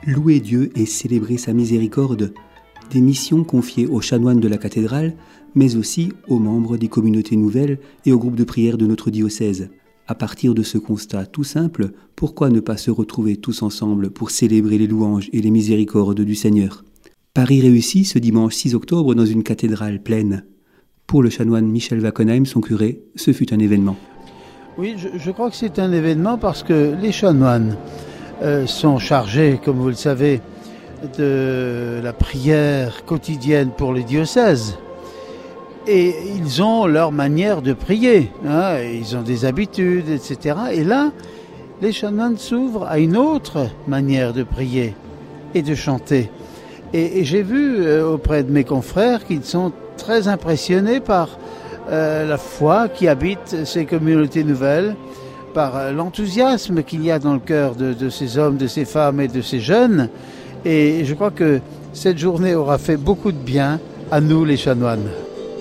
Louer Dieu et célébrer sa miséricorde, des missions confiées aux chanoines de la cathédrale, mais aussi aux membres des communautés nouvelles et aux groupes de prière de notre diocèse. À partir de ce constat tout simple, pourquoi ne pas se retrouver tous ensemble pour célébrer les louanges et les miséricordes du Seigneur ? Paris réussit ce dimanche 6 octobre dans une cathédrale pleine. Pour le chanoine Michel Wackenheim, son curé, ce fut un événement. Oui, je crois que c'est un événement parce que les chanoines sont chargés, comme vous le savez, de la prière quotidienne pour les diocèses. Et ils ont leur manière de prier, ils ont des habitudes, etc. Et là, les chanoines s'ouvrent à une autre manière de prier et de chanter. Et j'ai vu auprès de mes confrères qu'ils sont très impressionnés par la foi qui habite ces communautés nouvelles, par l'enthousiasme qu'il y a dans le cœur de ces hommes, de ces femmes et de ces jeunes. Et je crois que cette journée aura fait beaucoup de bien à nous les chanoines.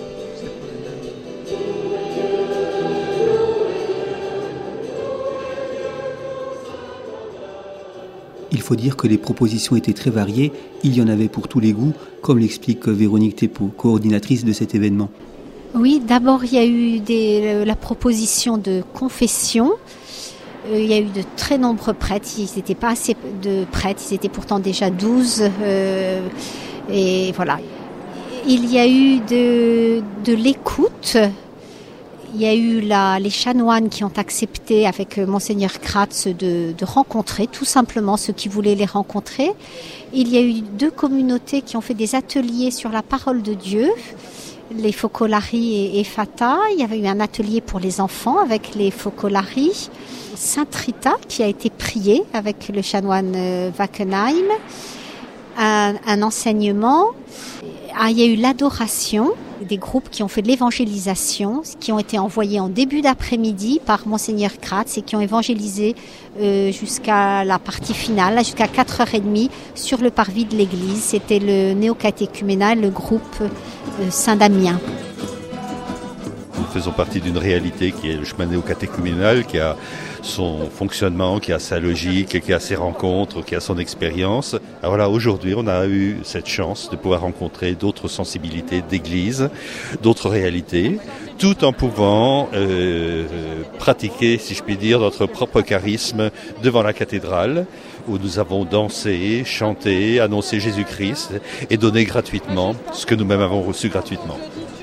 Il faut dire que les propositions étaient très variées, il y en avait pour tous les goûts, comme l'explique Véronique Thépeau, coordinatrice de cet événement. Oui, d'abord il y a eu la proposition de confession. Il y a eu de très nombreux prêtres, ils n'étaient pas assez de prêtres, ils étaient pourtant déjà 12. Et voilà. Il y a eu de l'écoute. Il y a eu les chanoines qui ont accepté avec Monseigneur Kratz de rencontrer tout simplement ceux qui voulaient les rencontrer. Il y a eu 2 communautés qui ont fait des ateliers sur la parole de Dieu, les Focolari et Fata. Il y avait eu un atelier pour les enfants avec les Focolari. Sainte Rita qui a été priée avec le chanoine Wackenheim. Un enseignement. Il y a eu l'adoration, des groupes qui ont fait de l'évangélisation, qui ont été envoyés en début d'après-midi par Monseigneur Kratz et qui ont évangélisé jusqu'à la partie finale, jusqu'à 4h30 sur le parvis de l'église. C'était le néocatéchuménal, le groupe Saint-Damien. Nous faisons partie d'une réalité qui est le chemin néocatéchuménal, qui a son fonctionnement, qui a sa logique, qui a ses rencontres, qui a son expérience. Alors voilà, aujourd'hui, on a eu cette chance de pouvoir rencontrer d'autres sensibilités d'église, d'autres réalités, tout en pouvant pratiquer, si je puis dire, notre propre charisme devant la cathédrale, où nous avons dansé, chanté, annoncé Jésus-Christ et donné gratuitement ce que nous-mêmes avons reçu gratuitement.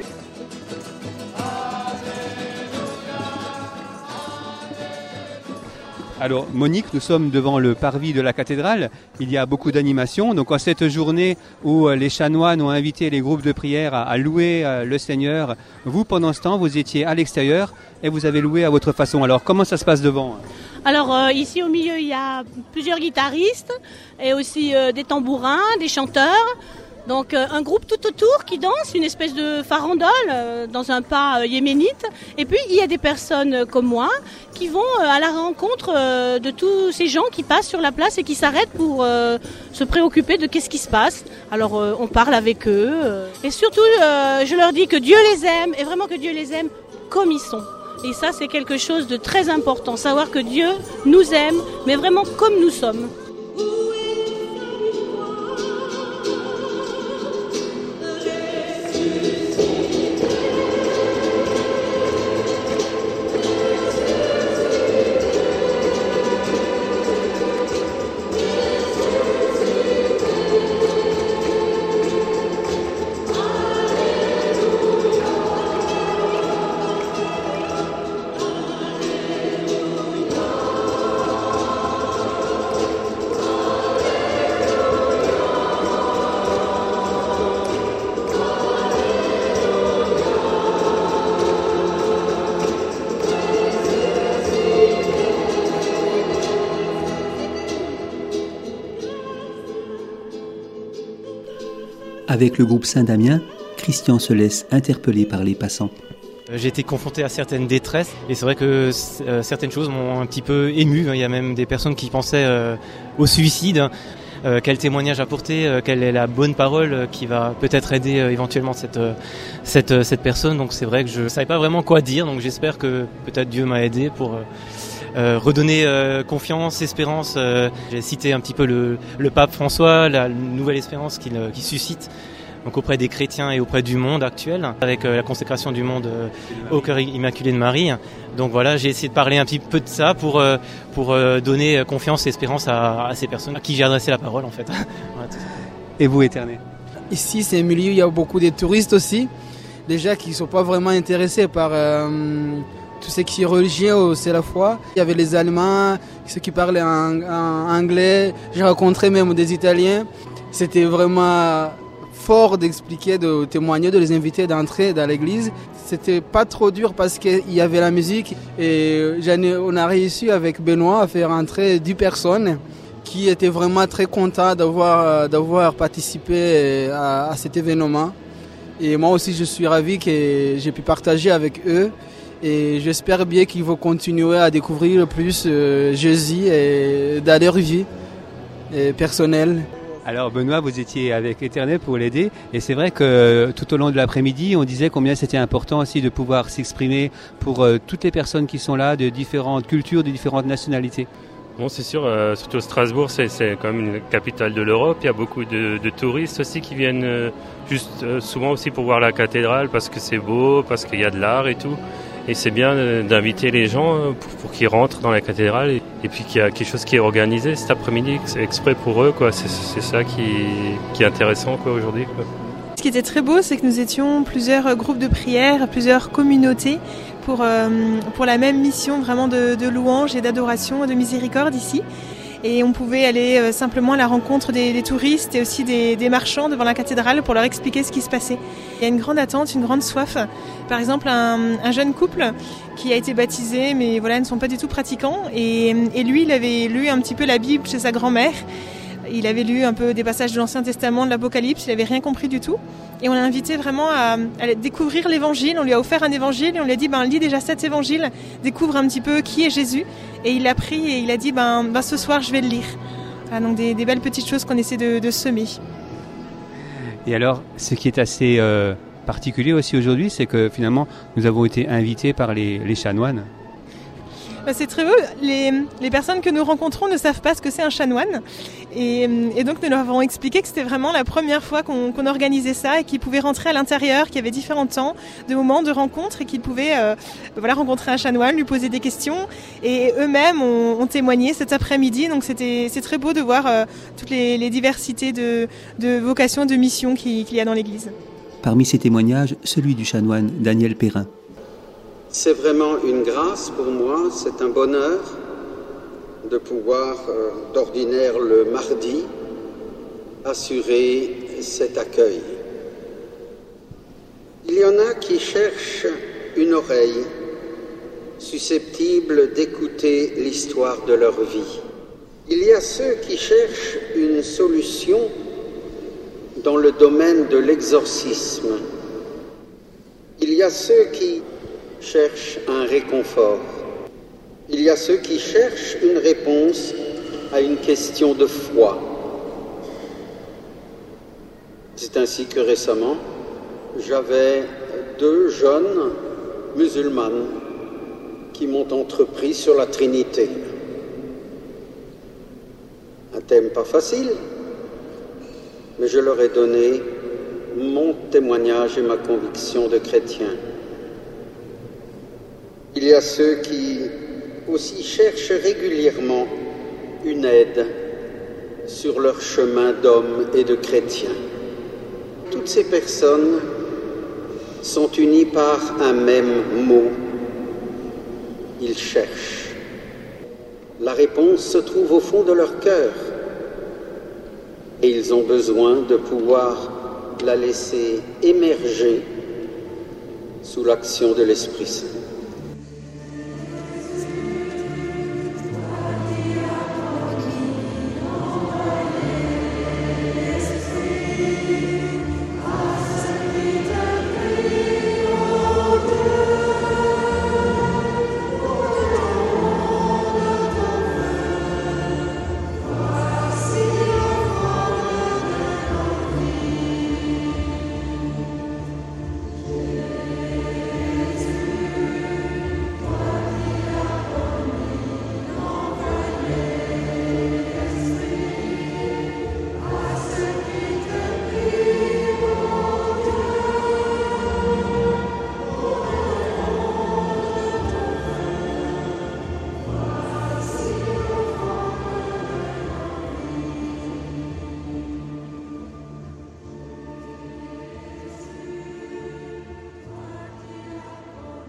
Alors Monique, nous sommes devant le parvis de la cathédrale, il y a beaucoup d'animations, donc en cette journée où les chanoines ont invité les groupes de prière à louer le Seigneur, vous pendant ce temps vous étiez à l'extérieur et vous avez loué à votre façon. Alors comment ça se passe devant ? Alors ici au milieu il y a plusieurs guitaristes et aussi des tambourins, des chanteurs. Donc un groupe tout autour qui danse, une espèce de farandole dans un pas yéménite. Et puis il y a des personnes comme moi qui vont à la rencontre de tous ces gens qui passent sur la place et qui s'arrêtent pour se préoccuper de qu'est-ce qui se passe. Alors on parle avec eux et surtout je leur dis que Dieu les aime et vraiment que Dieu les aime comme ils sont. Et ça c'est quelque chose de très important, savoir que Dieu nous aime mais vraiment comme nous sommes. Avec le groupe Saint-Damien, Christian se laisse interpeller par les passants. J'ai été confronté à certaines détresses et c'est vrai que certaines choses m'ont un petit peu ému. Il y a même des personnes qui pensaient au suicide. Quel témoignage apporter, quelle est la bonne parole qui va peut-être aider éventuellement cette personne. Donc c'est vrai que je ne savais pas vraiment quoi dire, donc j'espère que peut-être Dieu m'a aidé redonner confiance, espérance. J'ai cité un petit peu le pape François, la nouvelle espérance qu'il suscite donc auprès des chrétiens et auprès du monde actuel, avec la consécration du monde au cœur immaculé de Marie. Donc voilà, j'ai essayé de parler un petit peu de ça pour donner confiance et espérance à ces personnes à qui j'ai adressé la parole en fait. Voilà, tout ça. Et vous, Éternel? Ici, c'est un milieu où il y a beaucoup de touristes aussi, déjà qui ne sont pas vraiment intéressés par tout ce qui est religieux, c'est la foi. Il y avait les Allemands, ceux qui parlaient en anglais, j'ai rencontré même des Italiens. C'était vraiment fort d'expliquer, de témoigner, de les inviter d'entrer dans l'église. C'était pas trop dur parce qu'il y avait la musique et on a réussi avec Benoît à faire entrer 10 personnes qui étaient vraiment très contents d'avoir participé à cet événement. Et moi aussi, je suis ravi que j'ai pu partager avec eux. Et j'espère bien qu'ils vont continuer à découvrir plus Jésus et dans leur vie personnelle. Alors Benoît, vous étiez avec Éternel pour l'aider et c'est vrai que tout au long de l'après-midi, on disait combien c'était important aussi de pouvoir s'exprimer pour toutes les personnes qui sont là, de différentes cultures, de différentes nationalités. Bon, c'est sûr, surtout Strasbourg, c'est quand même une capitale de l'Europe. Il y a beaucoup de touristes aussi qui viennent souvent aussi pour voir la cathédrale parce que c'est beau, parce qu'il y a de l'art et tout. Et c'est bien d'inviter les gens pour qu'ils rentrent dans la cathédrale et puis qu'il y a quelque chose qui est organisé cet après-midi exprès pour eux, quoi. C'est ça qui est intéressant, quoi, aujourd'hui, quoi. Ce qui était très beau, c'est que nous étions plusieurs groupes de prière, plusieurs communautés pour la même mission vraiment de louange et d'adoration, de miséricorde ici. Et on pouvait aller simplement à la rencontre des touristes et aussi des marchands devant la cathédrale pour leur expliquer ce qui se passait. Il y a une grande attente, une grande soif. Par exemple, un jeune couple qui a été baptisé, mais voilà, ne sont pas du tout pratiquants. Et lui, il avait lu un petit peu la Bible chez sa grand-mère. Il avait lu un peu des passages de l'Ancien Testament, de l'Apocalypse, il n'avait rien compris du tout. Et on l'a invité vraiment à découvrir l'Évangile. On lui a offert un Évangile et on lui a dit, lis déjà cet Évangile, découvre un petit peu qui est Jésus. Et il l'a pris et il a dit, ce soir je vais le lire. Voilà, donc des belles petites choses qu'on essaie de semer. Et alors, ce qui est assez particulier aussi aujourd'hui, c'est que finalement, nous avons été invités par les chanoines. C'est très beau. Les personnes que nous rencontrons ne savent pas ce que c'est un chanoine. Et donc nous leur avons expliqué que c'était vraiment la première fois qu'on organisait ça et qu'ils pouvaient rentrer à l'intérieur, qu'il y avait différents temps, de moments de rencontres et qu'ils pouvaient rencontrer un chanoine, lui poser des questions. Et eux-mêmes ont témoigné cet après-midi. Donc c'est très beau de voir toutes les diversités de vocations, de missions qu'il y a dans l'Église. Parmi ces témoignages, celui du chanoine Daniel Perrin. C'est vraiment une grâce pour moi, c'est un bonheur de pouvoir, d'ordinaire le mardi, assurer cet accueil. Il y en a qui cherchent une oreille susceptible d'écouter l'histoire de leur vie. Il y a ceux qui cherchent une solution dans le domaine de l'exorcisme. Il y a ceux qui cherchent un réconfort. Il y a ceux qui cherchent une réponse à une question de foi. C'est ainsi que récemment, j'avais 2 jeunes musulmanes qui m'ont entrepris sur la Trinité. Un thème pas facile, mais je leur ai donné mon témoignage et ma conviction de chrétien. Il y a ceux qui aussi cherchent régulièrement une aide sur leur chemin d'hommes et de chrétiens. Toutes ces personnes sont unies par un même mot. Ils cherchent. La réponse se trouve au fond de leur cœur et ils ont besoin de pouvoir la laisser émerger sous l'action de l'Esprit Saint.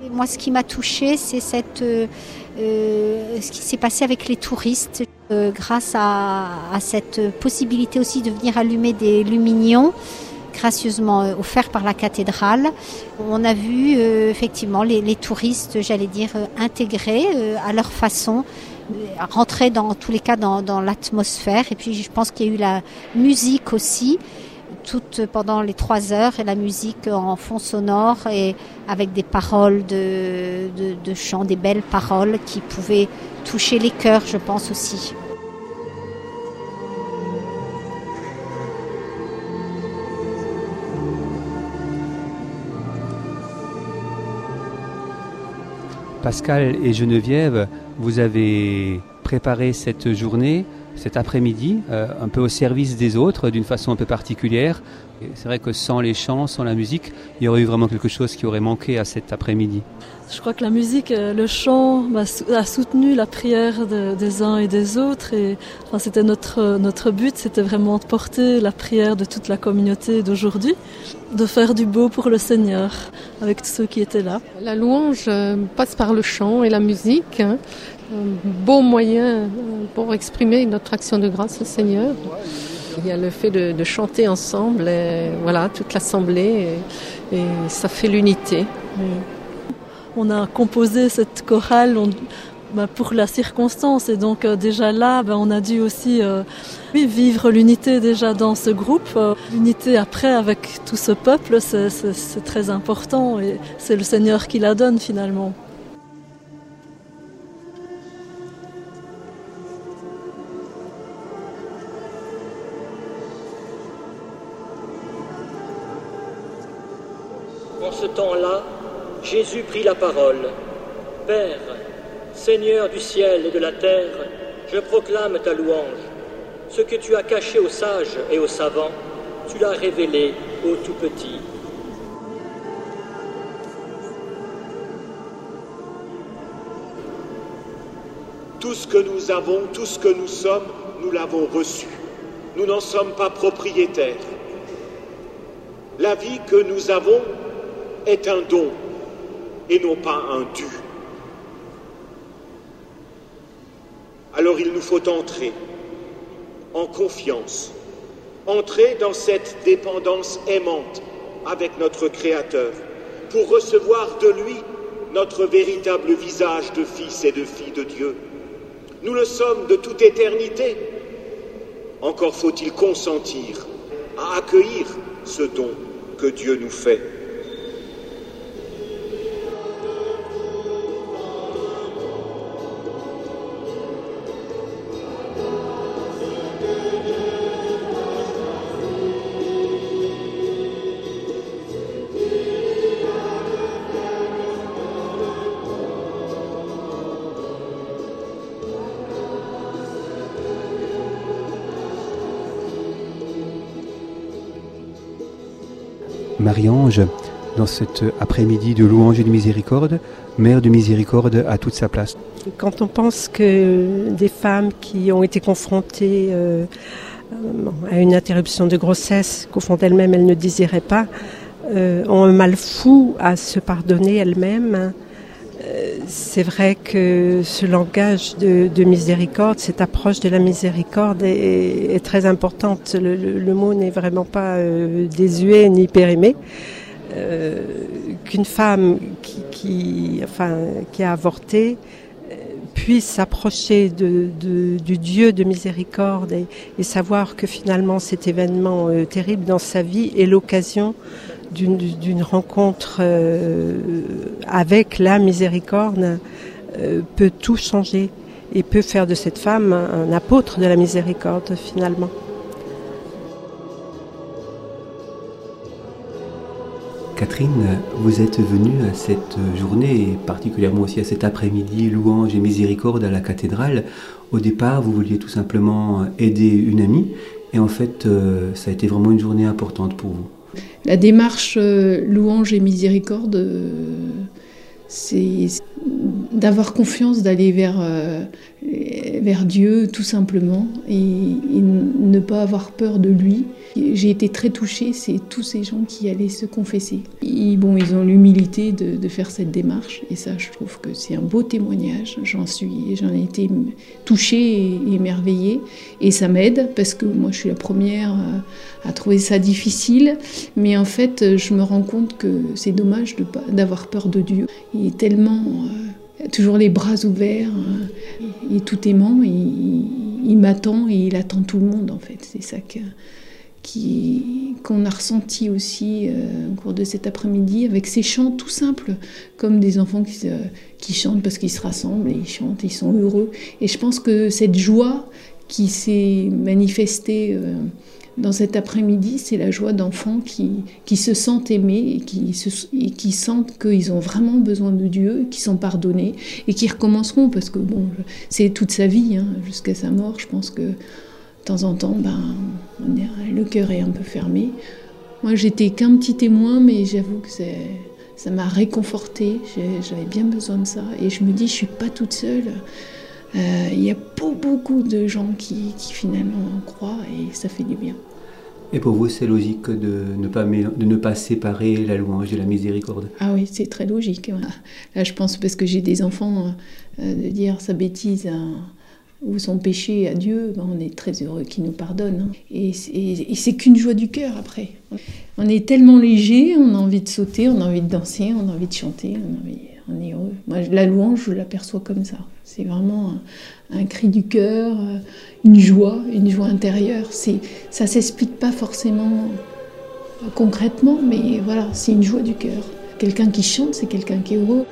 Moi, ce qui m'a touchée, c'est ce qui s'est passé avec les touristes, grâce à cette possibilité aussi de venir allumer des lumignons, gracieusement offert par la cathédrale. On a vu effectivement les touristes, j'allais dire, intégrés à leur façon, rentrer dans tous les cas dans l'atmosphère. Et puis je pense qu'il y a eu la musique aussi, pendant les 3 heures, et la musique en fond sonore et avec des paroles de chant, des belles paroles qui pouvaient toucher les cœurs, je pense aussi. Pascal et Geneviève, vous avez préparé cette journée, cet après-midi, un peu au service des autres, d'une façon un peu particulière. Et c'est vrai que sans les chants, sans la musique, il y aurait eu vraiment quelque chose qui aurait manqué à cet après-midi. Je crois que la musique, le chant a soutenu la prière des uns et des autres. Et enfin, c'était notre but, c'était vraiment de porter la prière de toute la communauté d'aujourd'hui, de faire du beau pour le Seigneur avec tous ceux qui étaient là. La louange passe par le chant et la musique, un beau moyen pour exprimer notre action de grâce au Seigneur. Il y a le fait de chanter ensemble, et voilà, toute l'assemblée, et ça fait l'unité. On a composé cette chorale pour la circonstance, et donc déjà là, on a dû aussi vivre l'unité déjà dans ce groupe. L'unité après avec tout ce peuple, c'est très important, et c'est le Seigneur qui la donne finalement. En ce temps-là, Jésus prit la parole. « Père, Seigneur du ciel et de la terre, je proclame ta louange. Ce que tu as caché aux sages et aux savants, tu l'as révélé aux tout-petits. » Tout ce que nous avons, tout ce que nous sommes, nous l'avons reçu. Nous n'en sommes pas propriétaires. La vie que nous avons est un don et non pas un dû. Alors il nous faut entrer en confiance, entrer dans cette dépendance aimante avec notre Créateur pour recevoir de lui notre véritable visage de fils et de filles de Dieu. Nous le sommes de toute éternité. Encore faut-il consentir à accueillir ce don que Dieu nous fait. Marie-Ange, dans cet après-midi de louange et de miséricorde, Mère de miséricorde a toute sa place. Quand on pense que des femmes qui ont été confrontées à une interruption de grossesse, qu'au fond d'elles-mêmes elles ne désiraient pas, ont un mal fou à se pardonner elles-mêmes, c'est vrai que ce langage de miséricorde, cette approche de la miséricorde est très importante. Le mot n'est vraiment pas désuet ni périmé. Qu'une femme qui a avorté puisse s'approcher du Dieu de miséricorde et savoir que finalement cet événement terrible dans sa vie est l'occasion d'une rencontre avec la miséricorde peut tout changer et peut faire de cette femme un apôtre de la miséricorde finalement. Catherine, vous êtes venue à cette journée et particulièrement aussi à cet après-midi louange et miséricorde à la cathédrale. Au départ, vous vouliez tout simplement aider une amie et en fait, ça a été vraiment une journée importante pour vous. La démarche louange et miséricorde, c'est d'avoir confiance, d'aller vers vers Dieu tout simplement et ne pas avoir peur de lui. J'ai été très touchée, c'est tous ces gens qui allaient se confesser. Ils ont l'humilité de faire cette démarche et ça je trouve que c'est un beau témoignage. J'en ai été touchée et émerveillée et ça m'aide parce que moi je suis la première à trouver ça difficile, mais en fait je me rends compte que c'est dommage d'avoir peur de Dieu. Il est tellement toujours les bras ouverts, il est tout aimant, il m'attend et il attend tout le monde en fait. C'est ça qu'on a ressenti aussi au cours de cet après-midi avec ces chants tout simples, comme des enfants qui chantent parce qu'ils se rassemblent et ils chantent, ils sont heureux. Et je pense que cette joie qui s'est manifestée dans cet après-midi, c'est la joie d'enfants qui se sentent aimés et qui sentent qu'ils ont vraiment besoin de Dieu, qui sont pardonnés et qui recommenceront parce que c'est toute sa vie, jusqu'à sa mort. Je pense que de temps en temps, le cœur est un peu fermé. Moi, j'étais qu'un petit témoin, mais j'avoue que ça m'a réconfortée. J'avais bien besoin de ça et je me dis, je suis pas toute seule. Il y a beaucoup de gens qui finalement en croient et ça fait du bien. Et pour vous, c'est logique de ne pas séparer la louange et la miséricorde? Ah oui, c'est très logique. Voilà. Là, je pense, parce que j'ai des enfants, de dire sa bêtise ou son péché à Dieu, on est très heureux qu'il nous pardonne. Et c'est qu'une joie du cœur après. On est tellement léger, on a envie de sauter, on a envie de danser, on a envie de chanter, on est heureux. Moi, la louange, je l'aperçois comme ça. C'est vraiment un cri du cœur, une joie intérieure. Ça s'explique pas forcément concrètement, mais voilà, c'est une joie du cœur. Quelqu'un qui chante, c'est quelqu'un qui est heureux.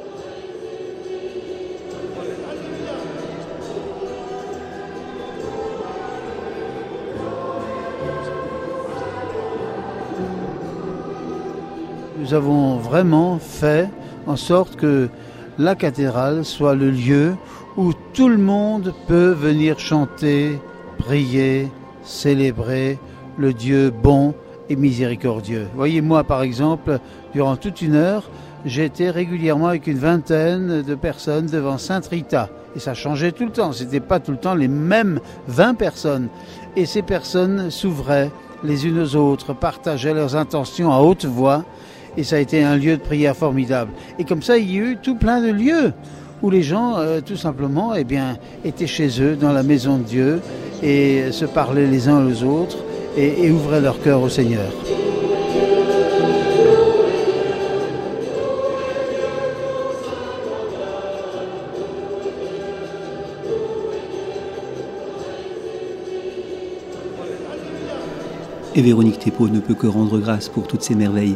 Nous avons vraiment fait en sorte que la cathédrale soit le lieu où tout le monde peut venir chanter, prier, célébrer le Dieu bon et miséricordieux. Voyez, moi par exemple, durant toute une heure, j'étais régulièrement avec une vingtaine de personnes devant Sainte Rita. Et ça changeait tout le temps, c'était pas tout le temps les mêmes 20 personnes. Et ces personnes s'ouvraient les unes aux autres, partageaient leurs intentions à haute voix. Et ça a été un lieu de prière formidable. Et comme ça, il y a eu tout plein de lieux où les gens, tout simplement, étaient chez eux, dans la maison de Dieu, et se parlaient les uns aux autres, et ouvraient leur cœur au Seigneur. Et Véronique Thépaut ne peut que rendre grâce pour toutes ces merveilles.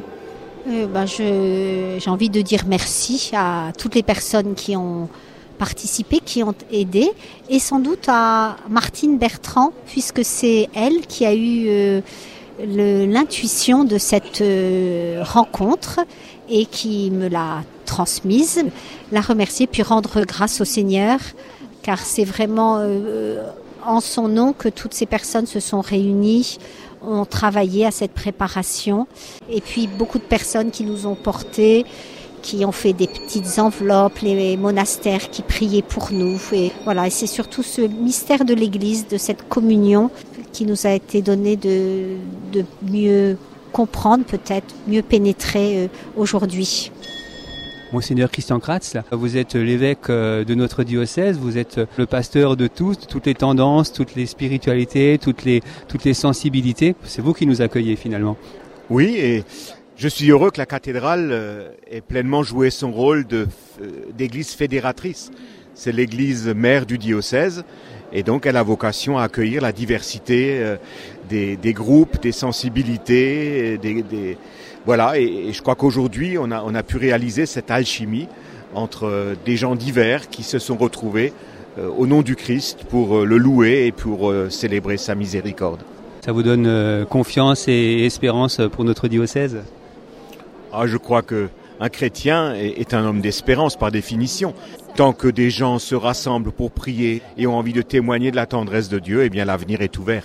J'ai envie de dire merci à toutes les personnes qui ont participé, qui ont aidé, et sans doute à Martine Bertrand, puisque c'est elle qui a eu l'intuition de cette rencontre et qui me l'a transmise. La remercier puis rendre grâce au Seigneur, car c'est vraiment en son nom que toutes ces personnes se sont réunies, ont travaillé à cette préparation. Et puis beaucoup de personnes qui nous ont portés, qui ont fait des petites enveloppes, les monastères qui priaient pour nous. Et voilà, et c'est surtout ce mystère de l'Église, de cette communion, qui nous a été donné de mieux comprendre, peut-être mieux pénétrer aujourd'hui. Monseigneur Christian Kratz, vous êtes l'évêque de notre diocèse, vous êtes le pasteur de toutes les tendances, toutes les spiritualités, toutes les sensibilités. C'est vous qui nous accueillez finalement. Oui, et je suis heureux que la cathédrale ait pleinement joué son rôle d'église fédératrice. C'est l'église mère du diocèse et donc elle a vocation à accueillir la diversité des groupes, des sensibilités, voilà, et je crois qu'aujourd'hui, on a pu réaliser cette alchimie entre des gens divers qui se sont retrouvés au nom du Christ pour le louer et pour célébrer sa miséricorde. Ça vous donne confiance et espérance pour notre diocèse ? Je crois qu'un chrétien est un homme d'espérance par définition. Tant que des gens se rassemblent pour prier et ont envie de témoigner de la tendresse de Dieu, eh bien l'avenir est ouvert.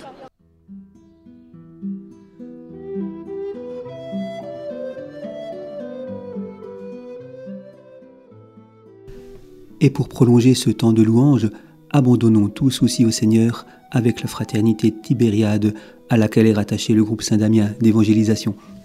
Et pour prolonger ce temps de louange, abandonnons tout souci au Seigneur avec la fraternité Tibériade à laquelle est rattaché le groupe Saint-Damien d'évangélisation.